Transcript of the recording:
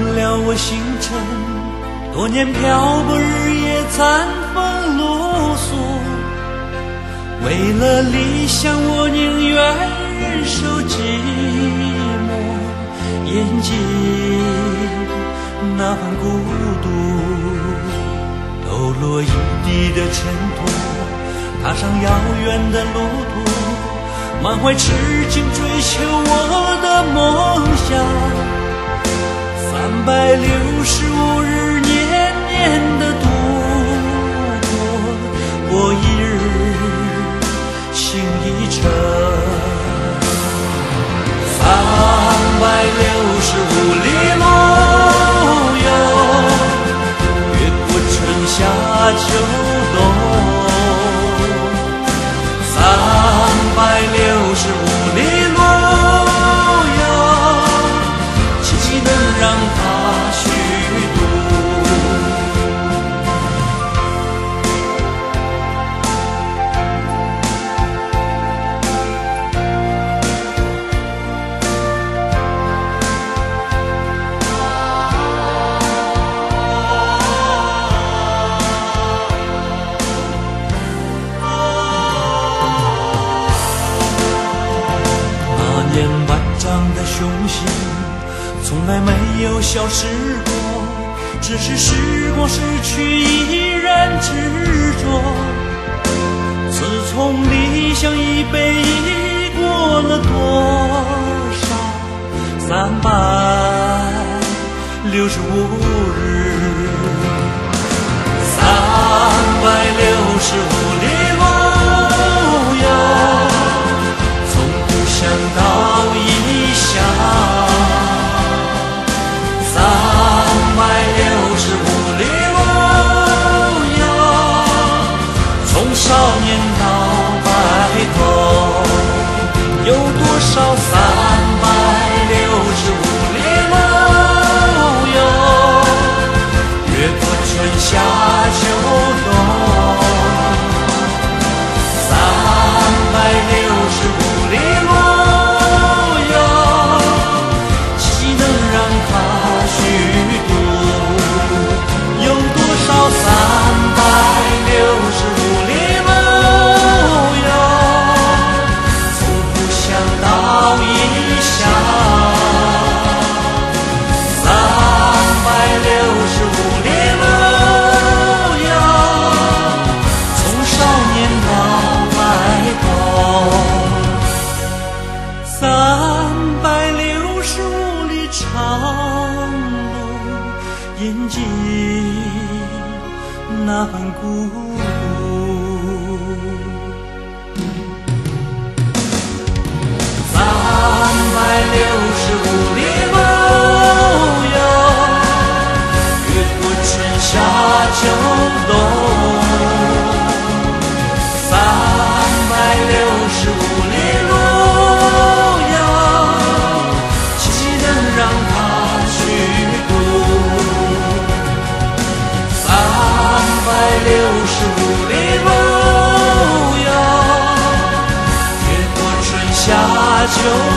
了我星辰，多年漂泊日夜餐风露宿，为了理想我宁愿忍受寂寞，眼睛那份孤独，抖落一地的尘土，踏上遥远的路途，满怀痴情追求我的梦想。365日年年的度过，过一日心一程。365里路哟，越过春夏秋冬。365里路哟，奇迹能让它虚度。万丈的雄心从来没有消失过，只是时光逝去依然执着。自从理想已被移过了多少365日，365里路哟，从故乡到异乡，365里路哟，从少年到白头，有多少365里路哟，越过春夏秋冬。365里路哟，奇迹能让它虚度。有多少365里路哟，从故乡到异乡。365里路哟，从少年到白头。365里长路，眼睛那份孤独。365里路哟，越过春夏秋冬。365里路哟，奇迹能让它虚度。365里路哟，越过春夏秋冬。